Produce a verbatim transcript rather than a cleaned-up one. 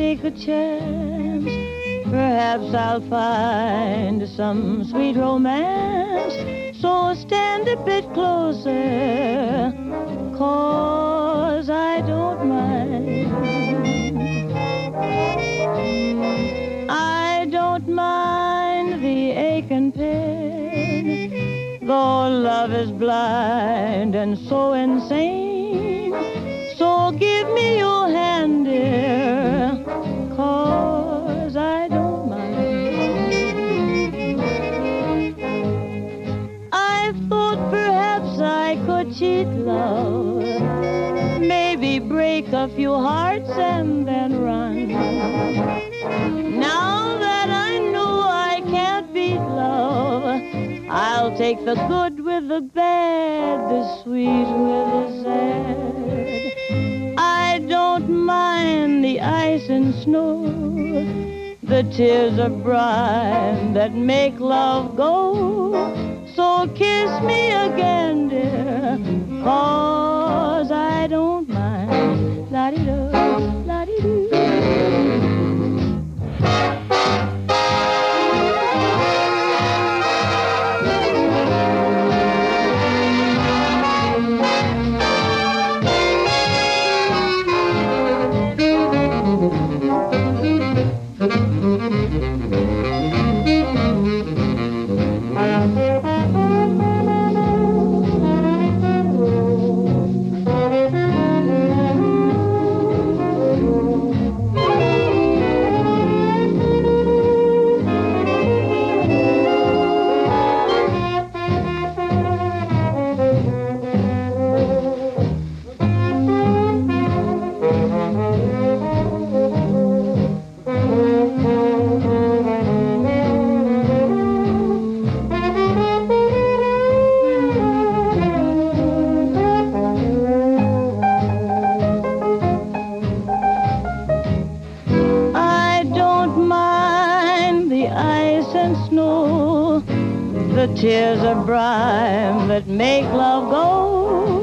take a chance. Perhaps I'll find some sweet romance. So stand a bit closer, 'cause I don't mind. I don't mind the ache and pain, though love is blind and so insane. So give me your hand, dear, 'cause I don't mind. I thought perhaps I could cheat love, maybe break a few hearts and then run. Now that I know I can't beat love, I'll take the good with the bad, the sweet with the sad. I don't mind the ice and snow, the tears of brine that make love go. So kiss me again, dear, 'cause I don't mind. La-di-do, la-di-do. The tears of brine that make love go.